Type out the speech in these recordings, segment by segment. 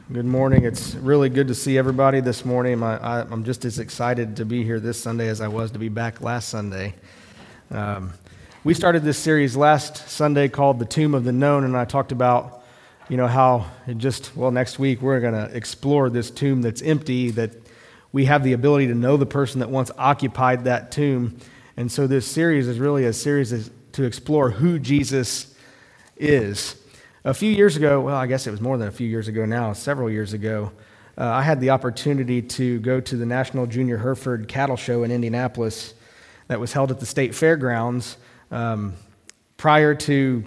Good morning. It's really good to see everybody this morning. I'm just as excited to be here this Sunday as I was to be back last Sunday. We started this series last Sunday called The Tomb of the Known, and I talked about, how next week we're going to explore this tomb that's empty, that we have the ability to know the person that once occupied that tomb. And so this series is really a series to explore who Jesus is. A few years ago, well, I guess it was more than a few years ago now, several years ago, I had the opportunity to go to the National Junior Hereford Cattle Show in Indianapolis that was held at the State Fairgrounds. Prior to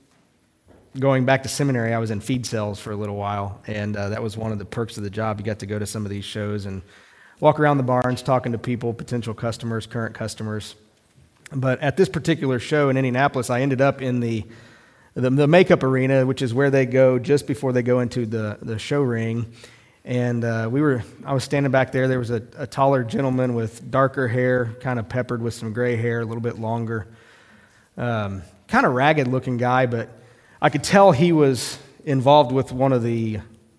going back to seminary, I was in feed sales for a little while, and that was one of the perks of the job. You got to go to some of these shows and walk around the barns talking to people, potential customers, current customers. But at this particular show in Indianapolis, I ended up in the makeup arena, which is where they go just before they go into the show ring. And I was standing back there. There was a taller gentleman with darker hair, kind of peppered with some gray hair, a little bit longer. Kind of ragged looking guy, but I could tell he was involved with one of the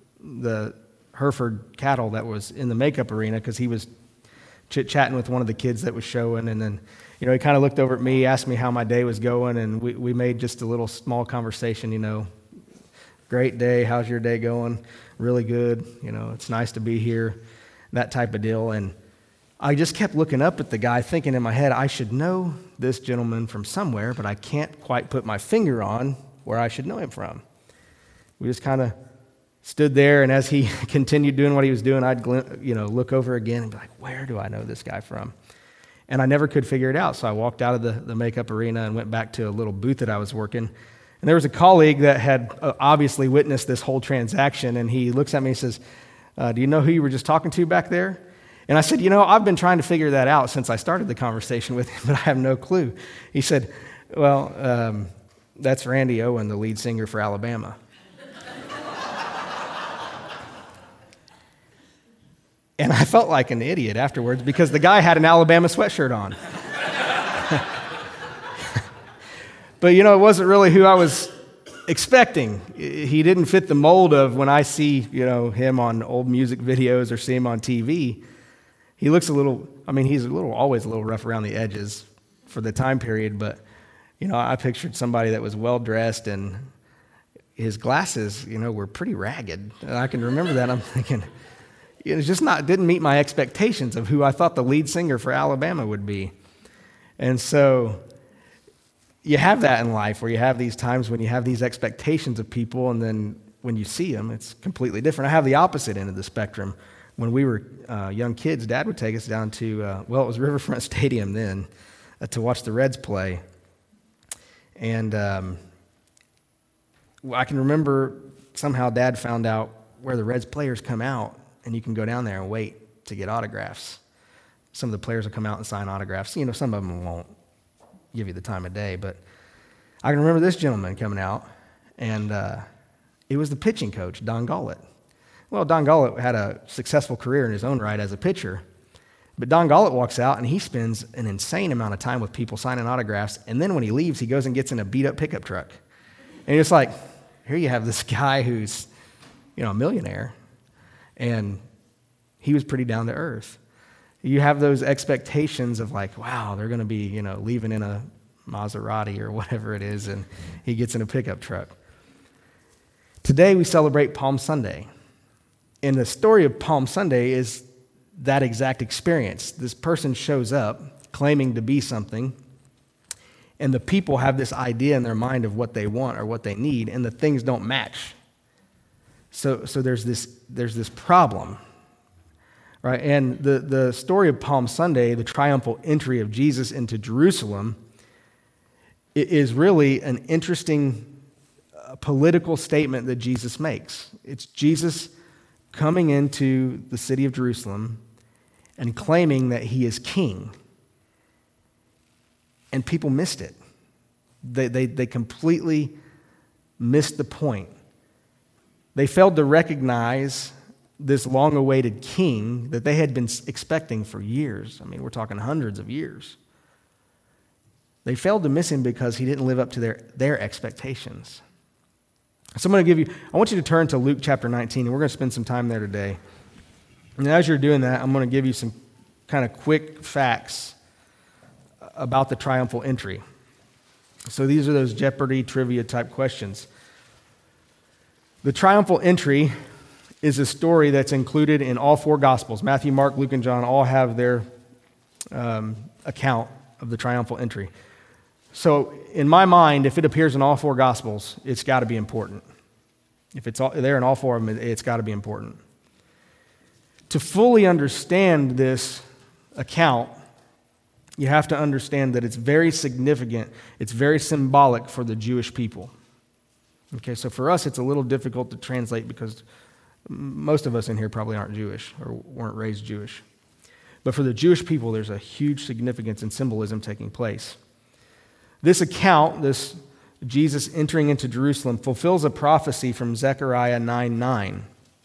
Hereford cattle that was in the makeup arena, because he was chit-chatting with one of the kids that was showing. And then he kind of looked over at me, asked me how my day was going, and we made just a little small conversation, great day, how's your day going? Really good, it's nice to be here, that type of deal. And I just kept looking up at the guy, thinking in my head, I should know this gentleman from somewhere, but I can't quite put my finger on where I should know him from. We just kind of stood there, and as he continued doing what he was doing, I'd look over again and be like, where do I know this guy from? And I never could figure it out. So I walked out of the makeup arena and went back to a little booth that I was working. And there was a colleague that had obviously witnessed this whole transaction. And he looks at me and says, do you know who you were just talking to back there? And I said, I've been trying to figure that out since I started the conversation with him, but I have no clue. He said, well, that's Randy Owen, the lead singer for Alabama. And I felt like an idiot afterwards because the guy had an Alabama sweatshirt on. But, it wasn't really who I was expecting. He didn't fit the mold of when I see, him on old music videos or see him on TV. He looks he's always a little rough around the edges for the time period. But, I pictured somebody that was well-dressed, and his glasses, were pretty ragged. And I can remember that. I'm thinking, it just didn't meet my expectations of who I thought the lead singer for Alabama would be. And so you have that in life where you have these times when you have these expectations of people, and then when you see them, it's completely different. I have the opposite end of the spectrum. When we were young kids, Dad would take us down to, it was Riverfront Stadium then, to watch the Reds play. And I can remember somehow Dad found out where the Reds players come out, and you can go down there and wait to get autographs. Some of the players will come out and sign autographs. Some of them won't give you the time of day. But I can remember this gentleman coming out, and it was the pitching coach, Don Gullett. Well, Don Gullett had a successful career in his own right as a pitcher. But Don Gullett walks out, and he spends an insane amount of time with people signing autographs. And then when he leaves, he goes and gets in a beat-up pickup truck. And it's like, here you have this guy who's, a millionaire. And he was pretty down to earth. You have those expectations of like, wow, they're going to be, leaving in a Maserati or whatever it is, and he gets in a pickup truck. Today we celebrate Palm Sunday. And the story of Palm Sunday is that exact experience. This person shows up claiming to be something, and the people have this idea in their mind of what they want or what they need, and the things don't match. So there's this problem, right? And the story of Palm Sunday, the triumphal entry of Jesus into Jerusalem, is really an interesting political statement that Jesus makes. It's Jesus coming into the city of Jerusalem and claiming that he is king. And people missed it. They completely missed the point. They failed to recognize this long-awaited king that they had been expecting for years. We're talking hundreds of years. They failed to miss him because he didn't live up to their expectations. So I want you to turn to Luke chapter 19, and we're going to spend some time there today. And as you're doing that, I'm going to give you some kind of quick facts about the triumphal entry. So these are those Jeopardy trivia type questions. The triumphal entry is a story that's included in all four Gospels. Matthew, Mark, Luke, and John all have their account of the triumphal entry. So in my mind, if it appears in all four Gospels, it's got to be important. If it's there in all four of them, it's got to be important. To fully understand this account, you have to understand that it's very significant, it's very symbolic for the Jewish people. Okay, so for us, it's a little difficult to translate because most of us in here probably aren't Jewish or weren't raised Jewish. But for the Jewish people, there's a huge significance and symbolism taking place. This account, this Jesus entering into Jerusalem, fulfills a prophecy from Zechariah 9:9.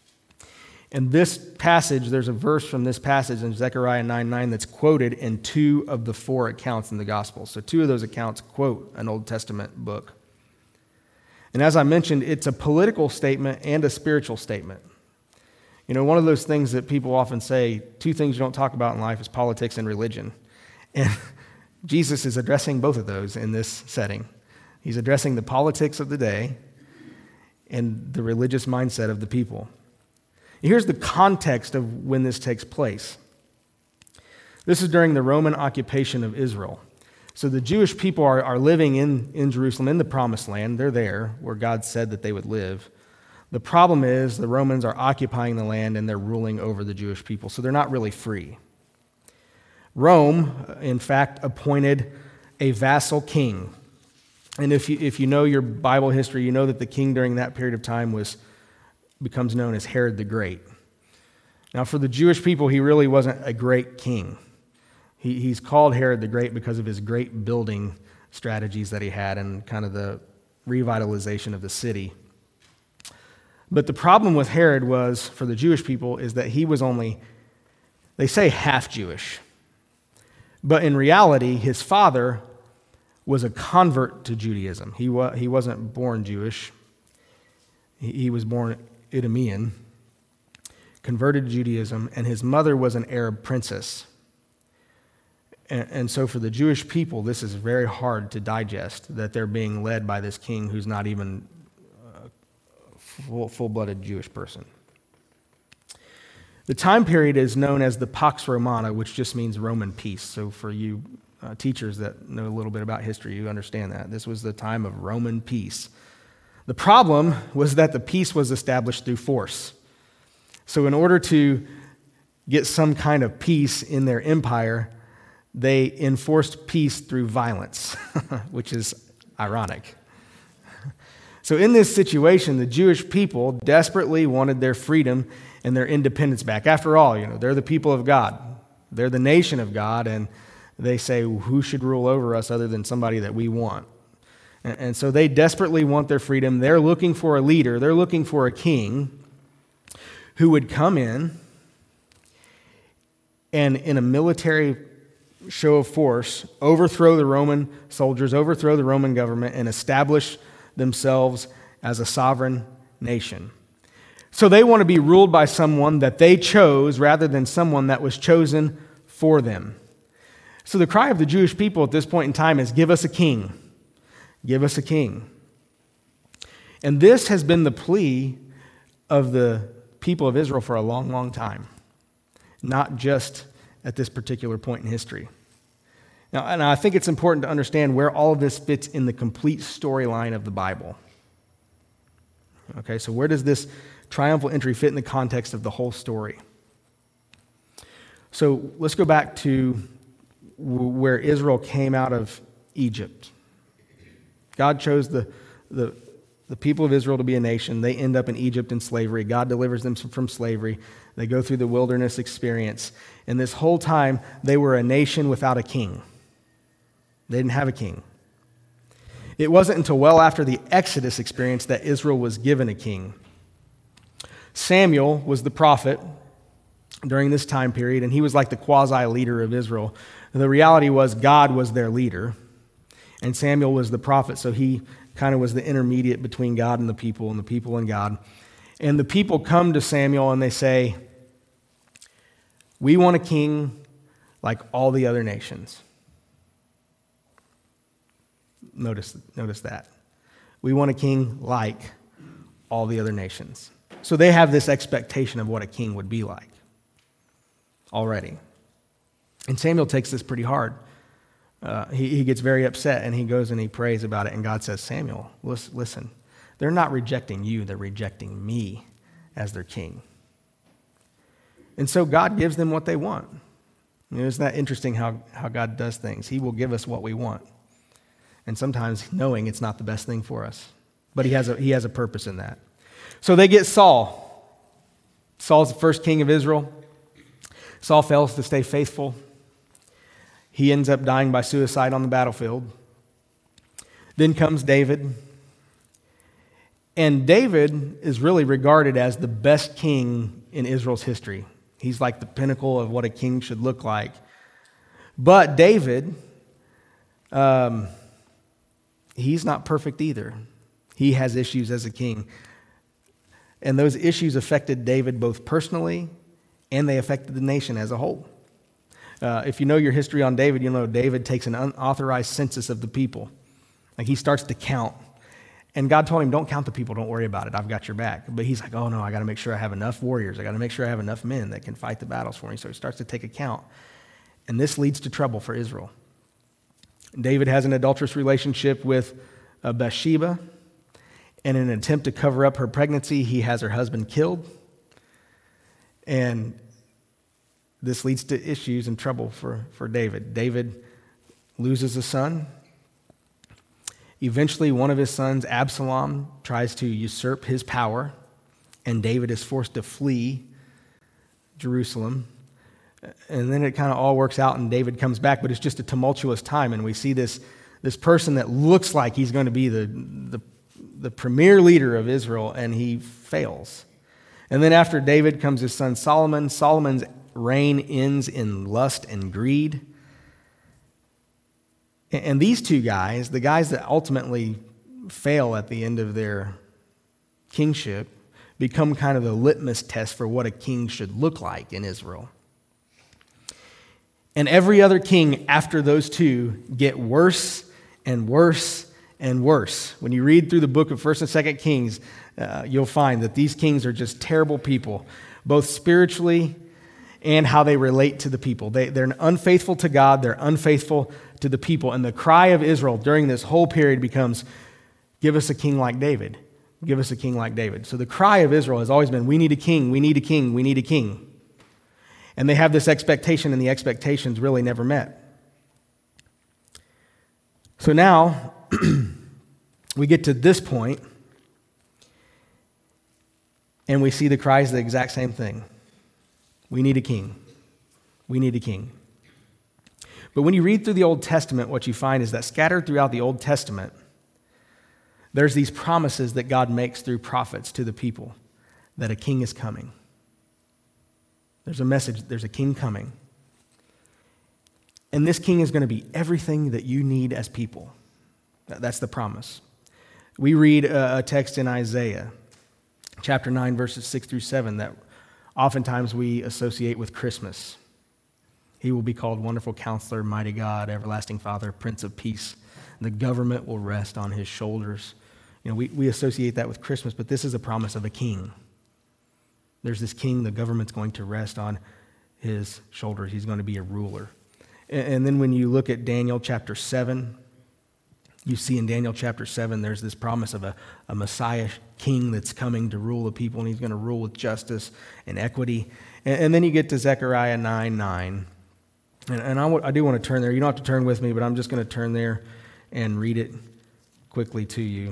And this passage, there's a verse from this passage in Zechariah 9:9 that's quoted in two of the four accounts in the Gospels. So two of those accounts quote an Old Testament book. And as I mentioned, it's a political statement and a spiritual statement. You know, one of those things that people often say, two things you don't talk about in life is politics and religion. And Jesus is addressing both of those in this setting. He's addressing the politics of the day and the religious mindset of the people. Here's the context of when this takes place. This is during the Roman occupation of Israel. So the Jewish people are living in Jerusalem, in the Promised Land. They're there where God said that they would live. The problem is the Romans are occupying the land and they're ruling over the Jewish people, so they're not really free. Rome, in fact, appointed a vassal king. And if you know your Bible history, you know that the king during that period of time becomes known as Herod the Great. Now, for the Jewish people, he really wasn't a great king. He's called Herod the Great because of his great building strategies that he had and kind of the revitalization of the city. But the problem with Herod was, for the Jewish people, is that he was only, they say, half Jewish. But in reality, his father was a convert to Judaism. He wasn't born Jewish. He was born Idumean, converted to Judaism, and his mother was an Arab princess. And so for the Jewish people, this is very hard to digest, that they're being led by this king who's not even a full-blooded Jewish person. The time period is known as the Pax Romana, which just means Roman peace. So for you teachers that know a little bit about history, you understand that. This was the time of Roman peace. The problem was that the peace was established through force. So in order to get some kind of peace in their empire, they enforced peace through violence, which is ironic. So in this situation, the Jewish people desperately wanted their freedom and their independence back. After all, they're the people of God. They're the nation of God, and they say, who should rule over us other than somebody that we want? And so they desperately want their freedom. They're looking for a leader. They're looking for a king who would come in and, in a military show of force, overthrow the Roman soldiers, overthrow the Roman government, and establish themselves as a sovereign nation. So they want to be ruled by someone that they chose rather than someone that was chosen for them. So the cry of the Jewish people at this point in time is, give us a king. Give us a king. And this has been the plea of the people of Israel for a long, long time, not just at this particular point in history. Now, and I think it's important to understand where all of this fits in the complete storyline of the Bible. Okay, so where does this triumphal entry fit in the context of the whole story? So let's go back to where Israel came out of Egypt. God chose the people of Israel to be a nation. They end up in Egypt in slavery. God delivers them from slavery. They go through the wilderness experience. And this whole time, they were a nation without a king. They didn't have a king. It wasn't until well after the Exodus experience that Israel was given a king. Samuel was the prophet during this time period, and he was like the quasi-leader of Israel. The reality was God was their leader, and Samuel was the prophet, so he kind of was the intermediate between God and the people and God. And the people come to Samuel and they say, we want a king like all the other nations. Notice that. We want a king like all the other nations. So they have this expectation of what a king would be like already. And Samuel takes this pretty hard. He gets very upset, and he goes and he prays about it, and God says, Samuel, listen, they're not rejecting you, they're rejecting me as their king. And so God gives them what they want. Isn't that interesting how God does things? He will give us what we want. And sometimes knowing it's not the best thing for us. But he has a purpose in that. So they get Saul. Saul's the first king of Israel. Saul fails to stay faithful. He ends up dying by suicide on the battlefield. Then comes David. And David is really regarded as the best king in Israel's history. He's like the pinnacle of what a king should look like. But David, he's not perfect either. He has issues as a king. And those issues affected David both personally and they affected the nation as a whole. If you know your history on David, you'll know David takes an unauthorized census of the people. Like he starts to count. And God told him, don't count the people, don't worry about it, I've got your back. But he's like, oh no, I got to make sure I have enough warriors. I got to make sure I have enough men that can fight the battles for me. So he starts to take account. And this leads to trouble for Israel. David has an adulterous relationship with Bathsheba. And in an attempt to cover up her pregnancy, he has her husband killed. And this leads to issues and trouble for David. David loses a son. Eventually, one of his sons, Absalom, tries to usurp his power, and David is forced to flee Jerusalem. And then it kind of all works out, and David comes back, but it's just a tumultuous time, and we see this person that looks like he's going to be the premier leader of Israel, and he fails. And then after David comes his son Solomon. Solomon's reign ends in lust and greed. And these two guys, the guys that ultimately fail at the end of their kingship, become kind of the litmus test for what a king should look like in Israel. And every other king after those two get worse and worse and worse. When you read through the book of 1st and 2nd Kings, you'll find that these kings are just terrible people, both spiritually and how they relate to the people. They're unfaithful to God, they're unfaithful to the people. And the cry of Israel during this whole period becomes, give us a king like David. Give us a king like David. So the cry of Israel has always been, we need a king, we need a king, we need a king. And they have this expectation, and the expectations really never met. So now, we get to this point, and we see the cries the exact same thing. We need a king. We need a king. But when you read through the Old Testament, what you find is that scattered throughout the Old Testament, there's these promises that God makes through prophets to the people that a king is coming. There's a message, there's a king coming. And this king is going to be everything that you need as people. That's the promise. We read a text in Isaiah, chapter 9, verses 6 through 7, that oftentimes we associate with Christmas. He will be called Wonderful Counselor, Mighty God, Everlasting Father, Prince of Peace. The government will rest on his shoulders. You know, we associate that with Christmas, but this is a promise of a king. There's this king, the government's going to rest on his shoulders. He's going to be a ruler. And then when you look at Daniel chapter 7, you see in Daniel chapter 7, there's this promise of a Messiah king that's coming to rule the people, and he's going to rule with justice and equity. And then you get to Zechariah 9:9. And I do want to turn there. You don't have to turn with me, but I'm just going to turn there and read it quickly to you.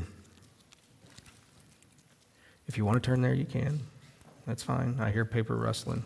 If you want to turn there, you can. That's fine. I hear paper rustling.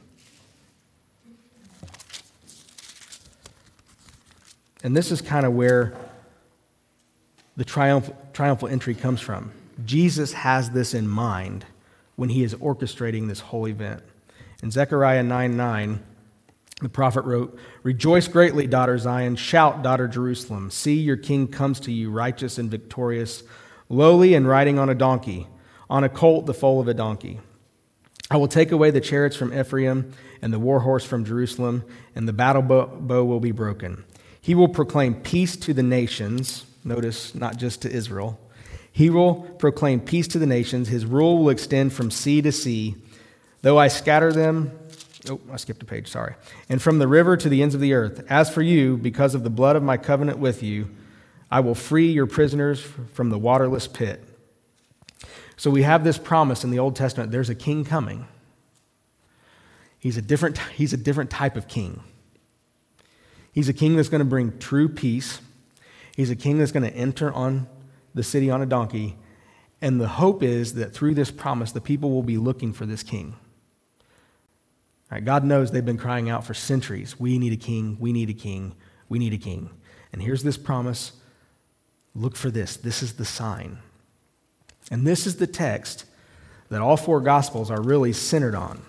And this is kind of where the triumphal entry comes from. Jesus has this in mind when he is orchestrating this whole event. In Zechariah 9:9, the prophet wrote, "Rejoice greatly, daughter Zion. Shout, daughter Jerusalem. See, your king comes to you, righteous and victorious, lowly and riding on a donkey, on a colt, the foal of a donkey. I will take away the chariots from Ephraim and the war horse from Jerusalem, and the battle bow will be broken. He will proclaim peace to the nations. Notice, not just to Israel. He will proclaim peace to the nations. His rule will extend from sea to sea. Though I scatter them, I skipped a page, sorry. And from the river to the ends of the earth. As for you, because of the blood of my covenant with you, I will free your prisoners from the waterless pit. So we have this promise in the Old Testament, there's a king coming. He's a different type of king. He's a king that's going to bring true peace. He's a king that's going to enter on the city on a donkey. And the hope is that through this promise, the people will be looking for this king. All right, God knows they've been crying out for centuries. We need a king, we need a king, we need a king. And here's this promise. Look for this. This is the sign. And this is the text that all four Gospels are really centered on.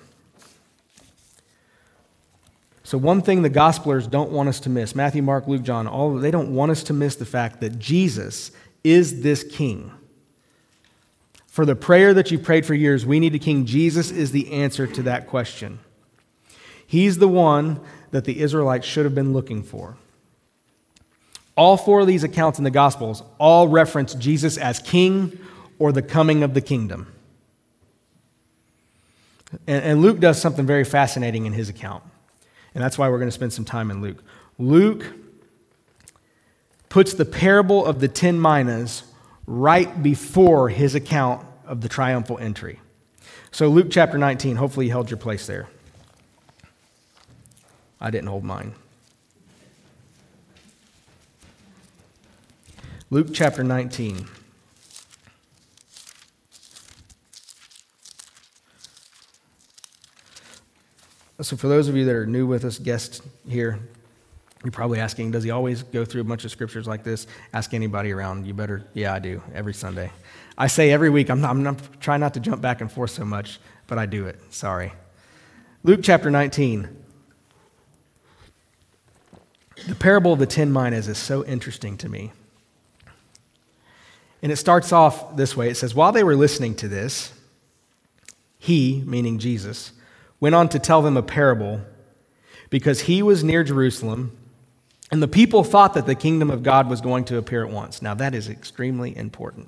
So one thing the Gospelers don't want us to miss, Matthew, Mark, Luke, John, they don't want us to miss the fact that Jesus is this king. For the prayer that you prayed for years, we need a king. Jesus is the answer to that question. He's the one that the Israelites should have been looking for. All four of these accounts in the Gospels all reference Jesus as king or the coming of the kingdom. And Luke does something very fascinating in his account. And that's why we're going to spend some time in Luke. Luke puts the parable of the 10 minas right before his account of the triumphal entry. So Luke chapter 19, hopefully you held your place there. I didn't hold mine. Luke chapter 19. So for those of you that are new with us, guests here, you're probably asking, does he always go through a bunch of scriptures like this? Ask anybody around. You better, yeah, I do, every Sunday. I say every week, I'm trying not to jump back and forth so much, but I do it, sorry. Luke chapter 19. The parable of the 10 minas is so interesting to me. And it starts off this way. It says, while they were listening to this, he, meaning Jesus, went on to tell them a parable because he was near Jerusalem and the people thought that the kingdom of God was going to appear at once. Now that is extremely important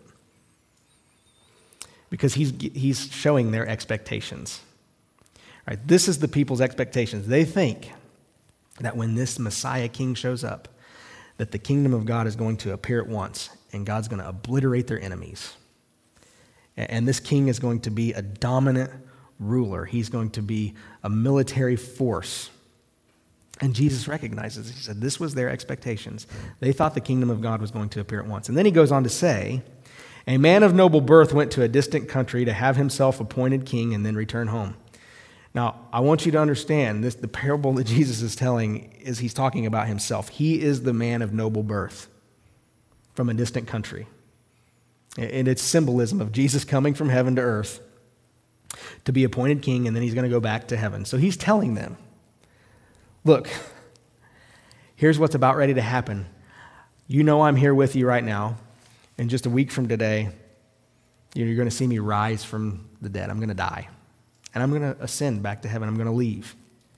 because he's showing their expectations. All right, this is the people's expectations. They think that when this Messiah king shows up, that the kingdom of God is going to appear at once and God's going to obliterate their enemies. And this king is going to be a dominant ruler. He's going to be a military force. And Jesus recognizes, he said, this was their expectations. They thought the kingdom of God was going to appear at once. And then he goes on to say, a man of noble birth went to a distant country to have himself appointed king and then return home. Now, I want you to understand this, the parable that Jesus is telling is he's talking about himself. He is the man of noble birth from a distant country. And it's symbolism of Jesus coming from heaven to earth to be appointed king, and then he's going to go back to heaven. So he's telling them, look, here's what's about ready to happen. You know I'm here with you right now. And just a week from today, you're going to see me rise from the dead. I'm going to die. And I'm going to ascend back to heaven. I'm going to leave.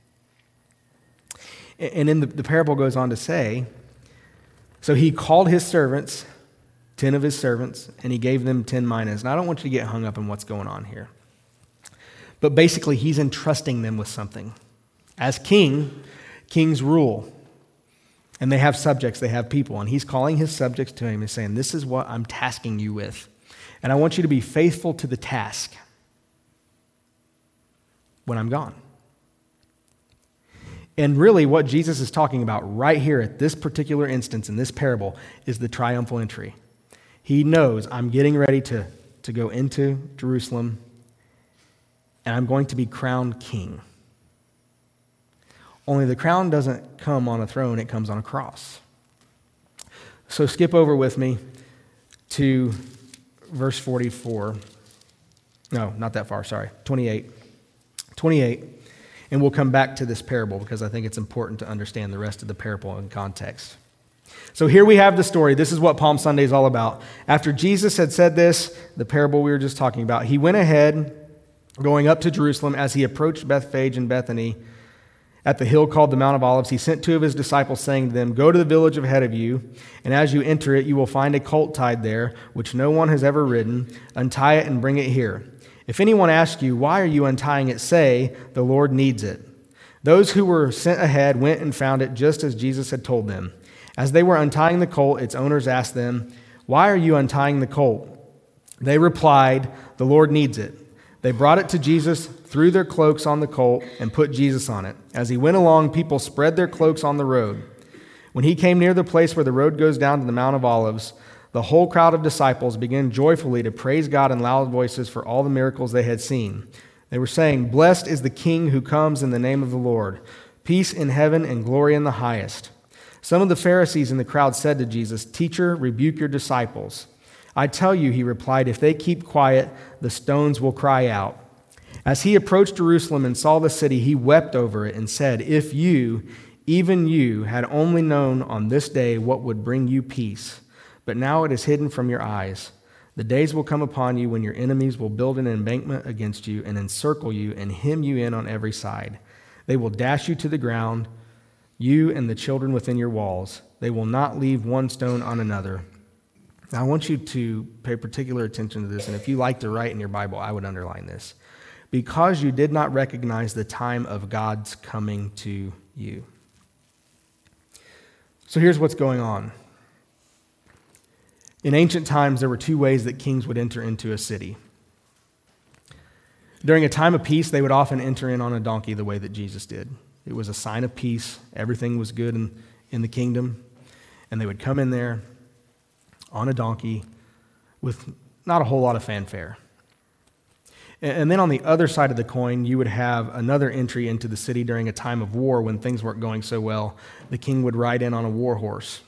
And then the parable goes on to say, so he called his servants, 10 of his servants, and he gave them 10 minas. And I don't want you to get hung up on what's going on here. But basically, he's entrusting them with something. As king, kings rule. And they have subjects, they have people. And he's calling his subjects to him and saying, this is what I'm tasking you with. And I want you to be faithful to the task when I'm gone. And really what Jesus is talking about right here at this particular instance in this parable is the triumphal entry. He knows I'm getting ready to go into Jerusalem and I'm going to be crowned king. Only the crown doesn't come on a throne, it comes on a cross. So skip over with me to verse 44. No, not that far, sorry. 28. 28. And we'll come back to this parable because I think it's important to understand the rest of the parable in context. So here we have the story. This is what Palm Sunday is all about. After Jesus had said this, the parable we were just talking about, he went ahead, going up to Jerusalem. As he approached Bethphage and Bethany at the hill called the Mount of Olives, he sent 2 of his disciples, saying to them, "Go to the village ahead of you, and as you enter it, you will find a colt tied there, which no one has ever ridden. Untie it and bring it here. If anyone asks you, 'Why are you untying it?' say, 'The Lord needs it.'" Those who were sent ahead went and found it just as Jesus had told them. As they were untying the colt, its owners asked them, "Why are you untying the colt?" They replied, "The Lord needs it." They brought it to Jesus, threw their cloaks on the colt, and put Jesus on it. As he went along, people spread their cloaks on the road. When he came near the place where the road goes down to the Mount of Olives, the whole crowd of disciples began joyfully to praise God in loud voices for all the miracles they had seen. They were saying, "Blessed is the King who comes in the name of the Lord. Peace in heaven and glory in the highest." Some of the Pharisees in the crowd said to Jesus, "Teacher, rebuke your disciples." "I tell you," he replied, "if they keep quiet, the stones will cry out." As he approached Jerusalem and saw the city, he wept over it and said, "If you, even you, had only known on this day what would bring you peace, but now it is hidden from your eyes. The days will come upon you when your enemies will build an embankment against you and encircle you and hem you in on every side. They will dash you to the ground, you and the children within your walls. They will not leave one stone on another." Now, I want you to pay particular attention to this, and if you like to write in your Bible, I would underline this. "Because you did not recognize the time of God's coming to you." So here's what's going on. In ancient times, there were 2 ways that kings would enter into a city. During a time of peace, they would often enter in on a donkey the way that Jesus did. It was a sign of peace. Everything was good in the kingdom. And they would come in there on a donkey with not a whole lot of fanfare. And then on the other side of the coin, you would have another entry into the city during a time of war when things weren't going so well. The king would ride in on a war horse.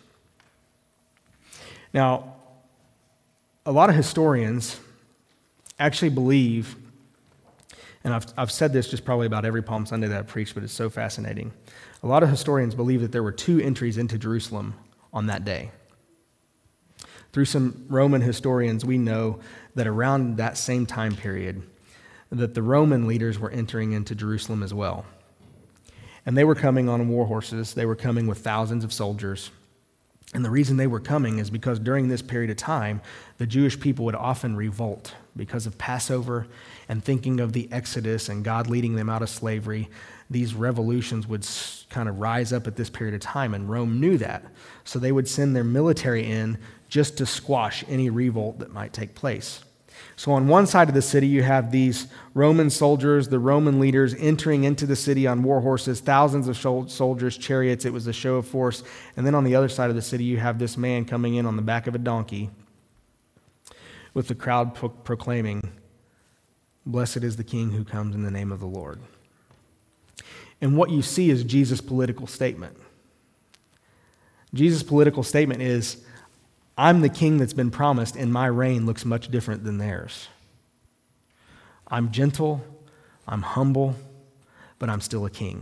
Now, a lot of historians actually believe, and I've said this just probably about every Palm Sunday that I've preached, but it's so fascinating. A lot of historians believe that there were 2 entries into Jerusalem on that day. Through some Roman historians, we know that around that same time period, that the Roman leaders were entering into Jerusalem as well. And they were coming on war horses. They were coming with thousands of soldiers. And the reason they were coming is because during this period of time, the Jewish people would often revolt because of Passover and thinking of the Exodus and God leading them out of slavery. These revolutions would kind of rise up at this period of time, and Rome knew that. So they would send their military in just to squash any revolt that might take place. So on one side of the city, you have these Roman soldiers, the Roman leaders entering into the city on war horses, thousands of soldiers, chariots. It was a show of force. And then on the other side of the city, you have this man coming in on the back of a donkey with the crowd proclaiming, "Blessed is the King who comes in the name of the Lord." And what you see is Jesus' political statement. Jesus' political statement is, I'm the king that's been promised, and my reign looks much different than theirs. I'm gentle, I'm humble, but I'm still a king.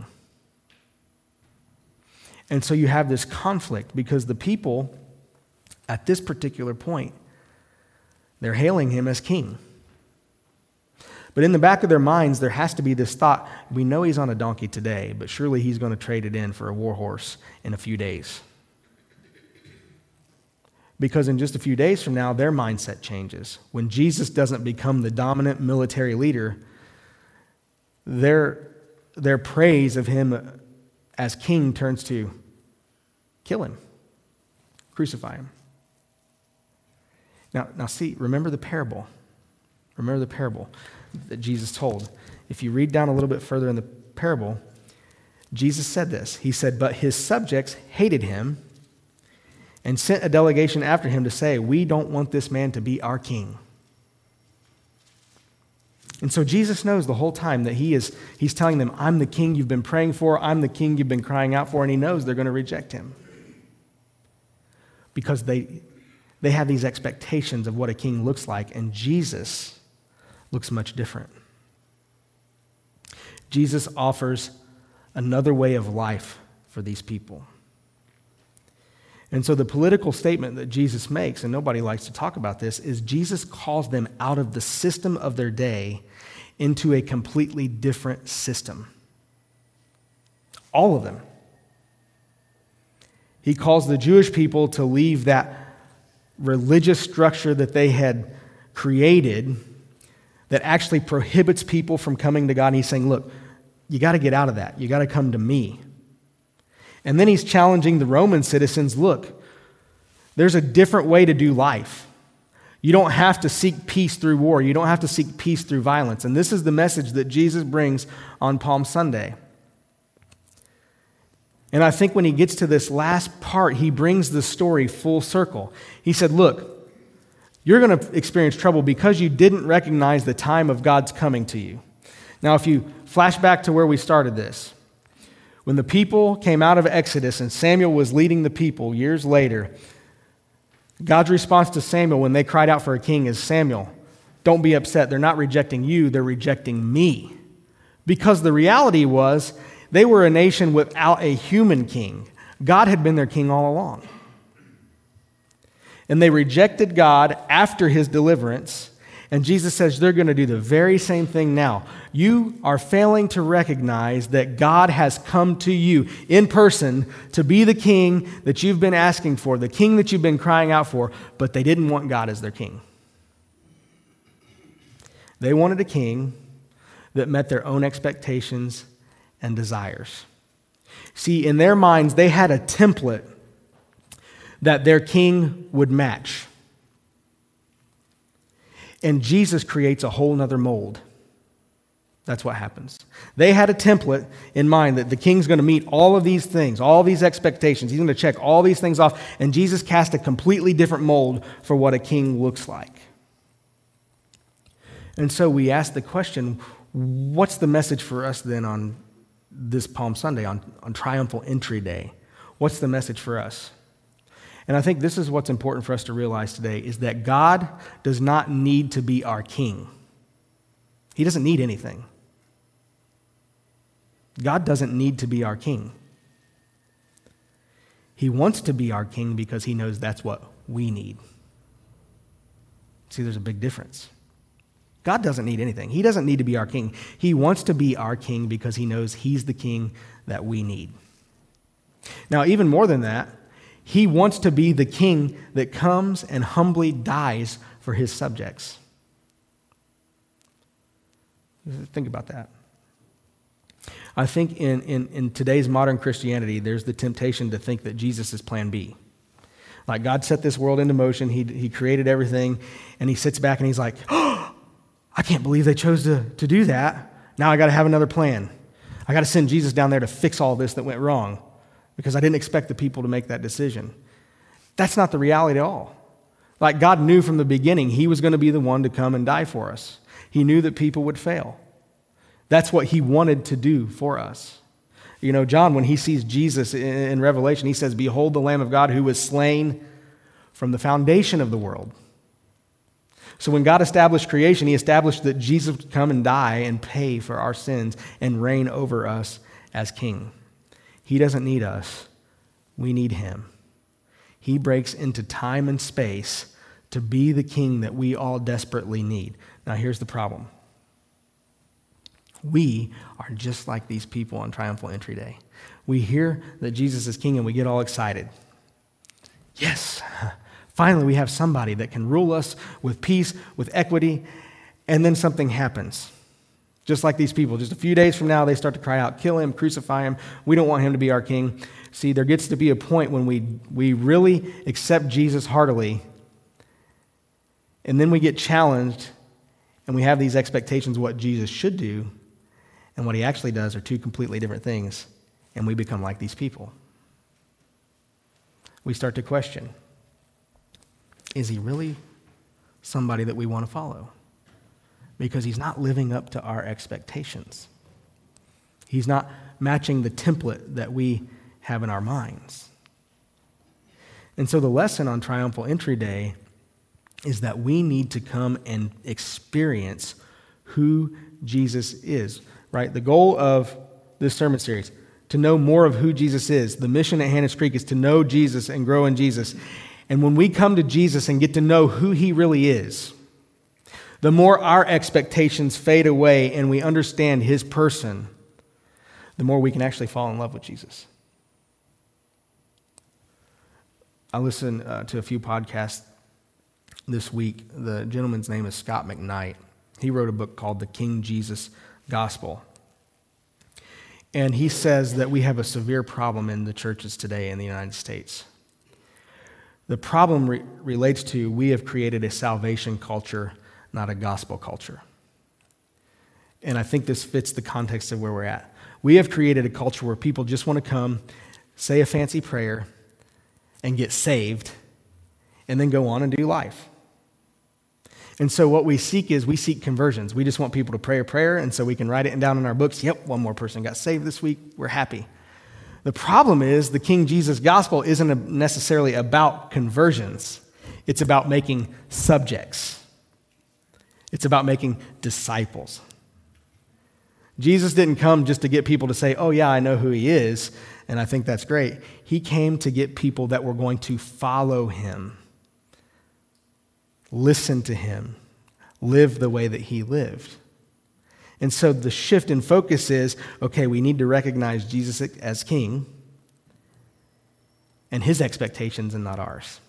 And so you have this conflict because the people at this particular point, they're hailing him as king. But in the back of their minds, there has to be this thought, we know he's on a donkey today, but surely he's going to trade it in for a war horse in a few days. Because in just a few days from now, their mindset changes. When Jesus doesn't become the dominant military leader, their praise of him as king turns to kill him, crucify him. Now see, remember the parable. Remember the parable that Jesus told. If you read down a little bit further in the parable, Jesus said this. He said, "But his subjects hated him and sent a delegation after him to say, 'We don't want this man to be our king.'" And so Jesus knows the whole time that he's telling them, I'm the king you've been praying for, I'm the king you've been crying out for, and he knows they're going to reject him. Because they have these expectations of what a king looks like, and Jesus looks much different. Jesus offers another way of life for these people. And so the political statement that Jesus makes, and nobody likes to talk about this, is Jesus calls them out of the system of their day into a completely different system. All of them. He calls the Jewish people to leave that religious structure that they had created that actually prohibits people from coming to God. And he's saying, look, you got to get out of that. You got to come to me. And then he's challenging the Roman citizens, look, there's a different way to do life. You don't have to seek peace through war. You don't have to seek peace through violence. And this is the message that Jesus brings on Palm Sunday. And I think when he gets to this last part, he brings the story full circle. He said, look, you're going to experience trouble because you didn't recognize the time of God's coming to you. Now, if you flash back to where we started this, when the people came out of Exodus and Samuel was leading the people years later, God's response to Samuel when they cried out for a king is, Samuel, don't be upset. They're not rejecting you, they're rejecting me. Because the reality was, they were a nation without a human king. God had been their king all along. And they rejected God after his deliverance. And Jesus says they're going to do the very same thing now. You are failing to recognize that God has come to you in person to be the king that you've been asking for, the king that you've been crying out for, but they didn't want God as their king. They wanted a king that met their own expectations and desires. See, in their minds, they had a template that their king would match. And Jesus creates a whole nother mold. That's what happens. They had a template in mind that the king's going to meet all of these things, all these expectations. He's going to check all these things off. And Jesus cast a completely different mold for what a king looks like. And so we ask the question, what's the message for us then on this Palm Sunday, on Triumphal Entry Day? What's the message for us? And I think this is what's important for us to realize today, is that God does not need to be our king. He doesn't need anything. God doesn't need to be our king. He wants to be our king because he knows that's what we need. See, there's a big difference. God doesn't need anything. He doesn't need to be our king. He wants to be our king because he knows he's the king that we need. Now, even more than that, he wants to be the king that comes and humbly dies for his subjects. Think about that. I think in today's modern Christianity, there's the temptation to think that Jesus is plan B. Like God set this world into motion, he created everything, and he sits back and he's like, oh, I can't believe they chose to do that. Now I got to have another plan. I got to send Jesus down there to fix all this that went wrong because I didn't expect the people to make that decision. That's not the reality at all. Like God knew from the beginning he was going to be the one to come and die for us. He knew that people would fail. That's what he wanted to do for us. You know, John, when he sees Jesus in Revelation, he says, behold the Lamb of God who was slain from the foundation of the world. So when God established creation, he established that Jesus would come and die and pay for our sins and reign over us as king. He doesn't need us. We need him. He breaks into time and space to be the king that we all desperately need. Now here's the problem. We are just like these people on Triumphal Entry Day. We hear that Jesus is king and we get all excited. Yes, finally we have somebody that can rule us with peace, with equity, and then something happens. Just like these people, just a few days from now, they start to cry out, kill him, crucify him. We don't want him to be our king. See, there gets to be a point when we really accept Jesus heartily, and then we get challenged, and we have these expectations of what Jesus should do, and what he actually does are two completely different things, and we become like these people. We start to question, is he really somebody that we want to follow? Because he's not living up to our expectations. He's not matching the template that we have in our minds. And so the lesson on Triumphal Entry Day is that we need to come and experience who Jesus is, right? The goal of this sermon series, to know more of who Jesus is. The mission at Hannah's Creek is to know Jesus and grow in Jesus. And when we come to Jesus and get to know who he really is, the more our expectations fade away and we understand his person, the more we can actually fall in love with Jesus. I listened to a few podcasts this week. The gentleman's name is Scott McKnight. He wrote a book called The King Jesus Gospel. And he says that we have a severe problem in the churches today in the United States. The problem relates to we have created a salvation culture, not a gospel culture. And I think this fits the context of where we're at. We have created a culture where people just want to come, say a fancy prayer, and get saved, and then go on and do life. And so what we seek conversions. We just want people to pray a prayer, and so we can write it down in our books. Yep, one more person got saved this week. We're happy. The problem is the King Jesus gospel isn't necessarily about conversions. It's about making subjects. It's about making disciples. Jesus didn't come just to get people to say, oh yeah, I know who he is, and I think that's great. He came to get people that were going to follow him, listen to him, live the way that he lived. And so the shift in focus is, okay, we need to recognize Jesus as king and his expectations and not ours.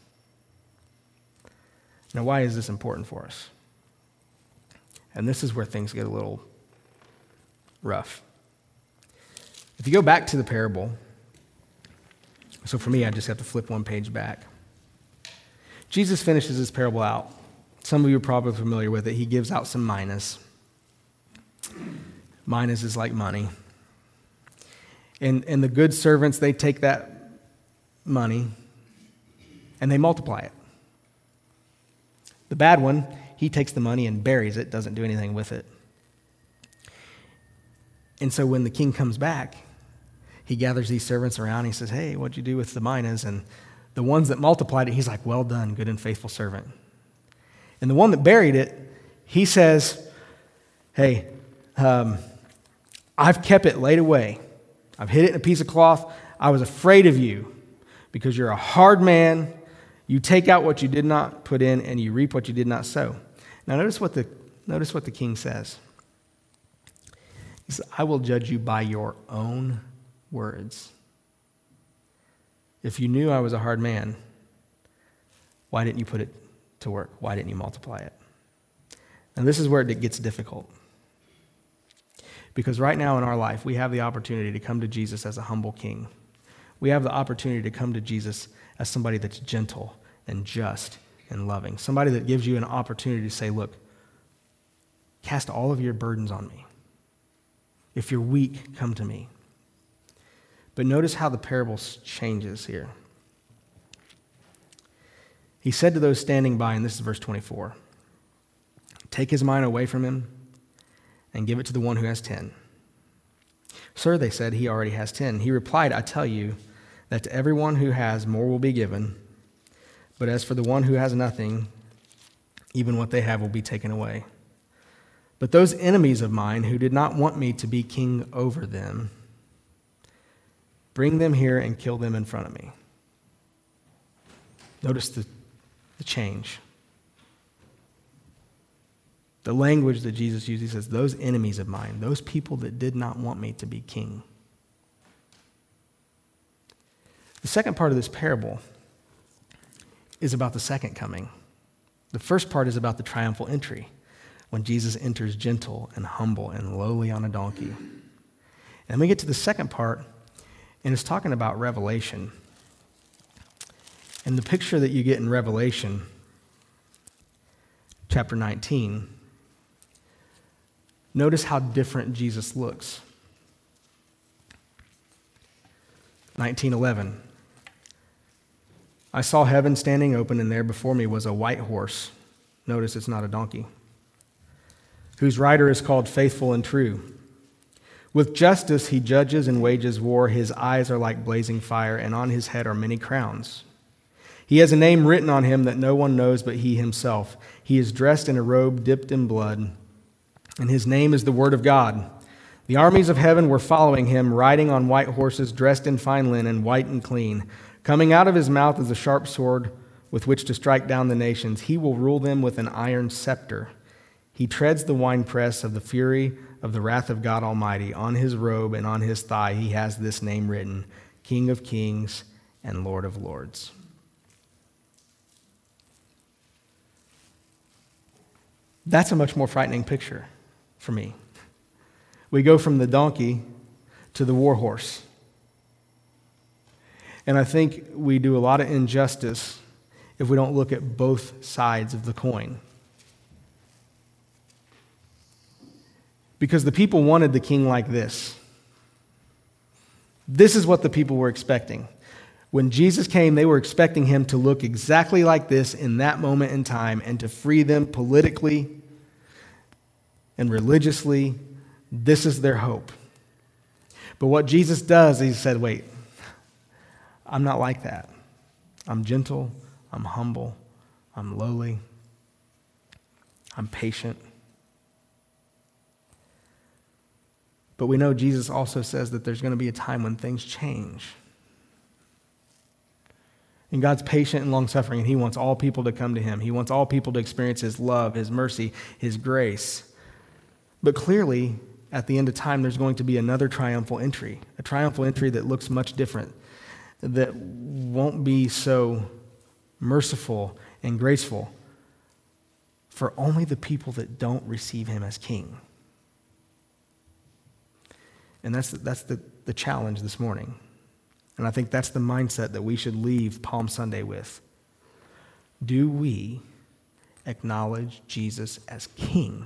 Now, why is this important for us? And this is where things get a little rough. If you go back to the parable, so for me, I just have to flip one page back. Jesus finishes his parable out. Some of you are probably familiar with it. He gives out some minas. Minas is like money. And the good servants, they take that money and they multiply it. The bad one, he takes the money and buries it, doesn't do anything with it. And so when the king comes back, he gathers these servants around. He says, hey, what'd you do with the minas? And the ones that multiplied it, he's like, well done, good and faithful servant. And the one that buried it, he says, hey, I've kept it laid away. I've hid it in a piece of cloth. I was afraid of you because you're a hard man. You take out what you did not put in and you reap what you did not sow. Now notice what the king says. He says, I will judge you by your own words. If you knew I was a hard man, why didn't you put it to work? Why didn't you multiply it? And this is where it gets difficult. Because right now in our life, we have the opportunity to come to Jesus as a humble king. We have the opportunity to come to Jesus as somebody that's gentle and just and loving. Somebody that gives you an opportunity to say, look, cast all of your burdens on me. If you're weak, come to me. But notice how the parable changes here. He said to those standing by, and this is verse 24, take his mind away from him and give it to the one who has 10. Sir, they said, he already has 10. He replied, I tell you that to everyone who has, more will be given. But as for the one who has nothing, even what they have will be taken away. But those enemies of mine who did not want me to be king over them, bring them here and kill them in front of me. Notice the change. The language that Jesus used, he says, those enemies of mine, those people that did not want me to be king. The second part of this parable is about the second coming. The first part is about the triumphal entry, when Jesus enters gentle and humble and lowly on a donkey. And we get to the second part, and it's talking about Revelation. And the picture that you get in Revelation, chapter 19, notice how different Jesus looks. 19:11. I saw heaven standing open, and there before me was a white horse. Notice it's not a donkey. Whose rider is called Faithful and True. With justice he judges and wages war. His eyes are like blazing fire, and on his head are many crowns. He has a name written on him that no one knows but he himself. He is dressed in a robe dipped in blood, and his name is the Word of God. The armies of heaven were following him, riding on white horses, dressed in fine linen, white and clean. Coming out of his mouth is a sharp sword with which to strike down the nations. He will rule them with an iron scepter. He treads the winepress of the fury of the wrath of God Almighty. On his robe and on his thigh he has this name written, King of Kings and Lord of Lords. That's a much more frightening picture for me. We go from the donkey to the war horse. And I think we do a lot of injustice if we don't look at both sides of the coin. Because the people wanted the king like this. This is what the people were expecting. When Jesus came, they were expecting him to look exactly like this in that moment in time and to free them politically and religiously. This is their hope. But what Jesus does, he said, wait, I'm not like that. I'm gentle, I'm humble, I'm lowly, I'm patient. But we know Jesus also says that there's going to be a time when things change. And God's patient and long-suffering, and he wants all people to come to him. He wants all people to experience his love, his mercy, his grace. But clearly, at the end of time, there's going to be another triumphal entry, a triumphal entry that looks much different, that won't be so merciful and graceful for only the people that don't receive him as king. And that's the challenge this morning. And I think that's the mindset that we should leave Palm Sunday with. Do we acknowledge Jesus as king?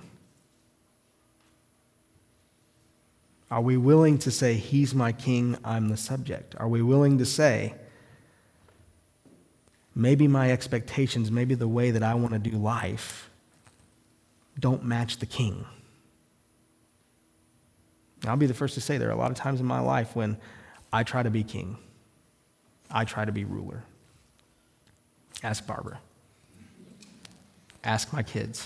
Are we willing to say, he's my king, I'm the subject? Are we willing to say, maybe my expectations, maybe the way that I want to do life don't match the king? I'll be the first to say there are a lot of times in my life when I try to be king. I try to be ruler. Ask Barbara. Ask my kids.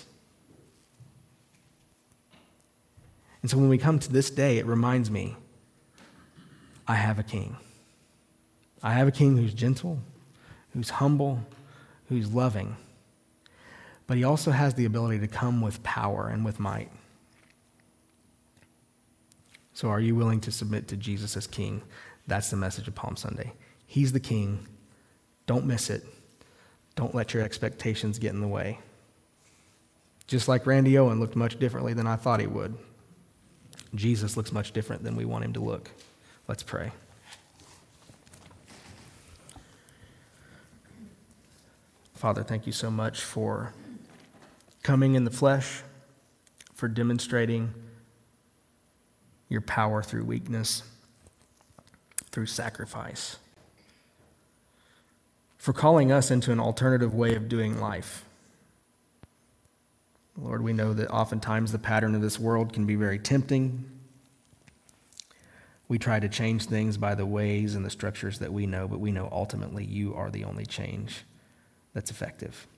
And so when we come to this day, it reminds me, I have a king. I have a king who's gentle, who's humble, who's loving. But he also has the ability to come with power and with might. So are you willing to submit to Jesus as king? That's the message of Palm Sunday. He's the king. Don't miss it. Don't let your expectations get in the way. Just like Randy Owen looked much differently than I thought he would, Jesus looks much different than we want him to look. Let's pray. Father, thank you so much for coming in the flesh, for demonstrating your power through weakness, through sacrifice, for calling us into an alternative way of doing life. Lord, we know that oftentimes the pattern of this world can be very tempting. We try to change things by the ways and the structures that we know, but we know ultimately you are the only change that's effective.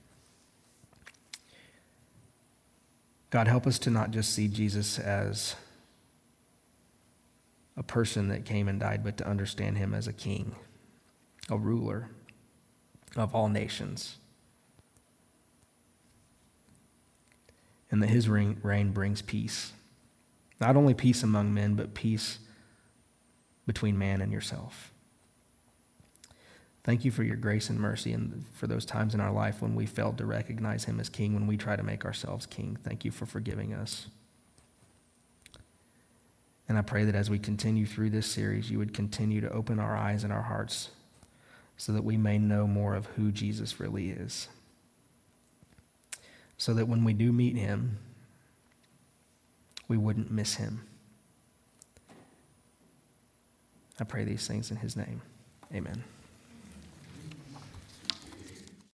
God, help us to not just see Jesus as a person that came and died, but to understand him as a king, a ruler of all nations. And that his reign brings peace. Not only peace among men, but peace between man and yourself. Thank you for your grace and mercy and for those times in our life when we failed to recognize him as king, when we try to make ourselves king. Thank you for forgiving us. And I pray that as we continue through this series, you would continue to open our eyes and our hearts so that we may know more of who Jesus really is. So that when we do meet him, we wouldn't miss him. I pray these things in his name. Amen.